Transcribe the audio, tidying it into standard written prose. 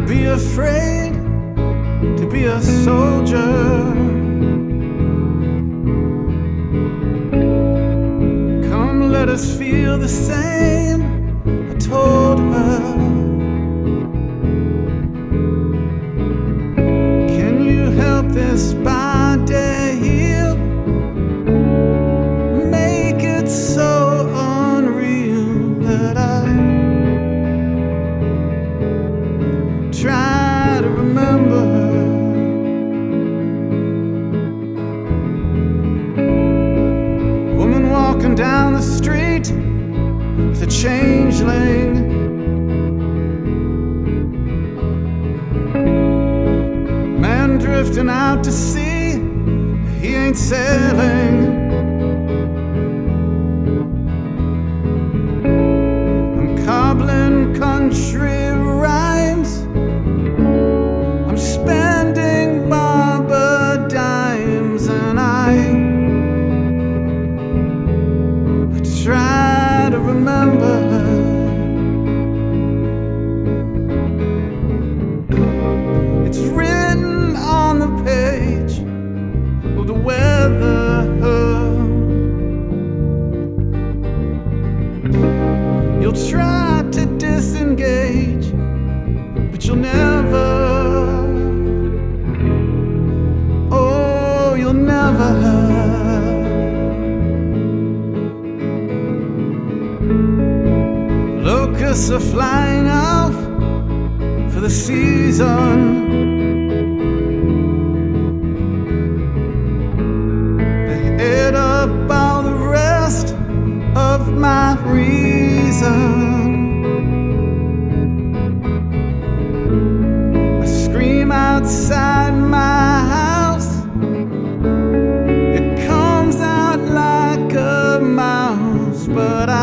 be afraid to be a soldier. Come, let us feel the same, I told her. Can you help this body heal? Make it so unreal that I try to remember her. Woman walking down the street with a changeling. Man drifting out to sea, he ain't sailing. I'm cobbling country rhymes, I'm spending barber dimes, and I try to remember her. It's written on the page of the weather. You'll try to disengage, but you'll never. Oh, you'll never. Locusts are flying off for the season. They ate up all the rest of my reason. I scream outside my house, it comes out like a mouse, but I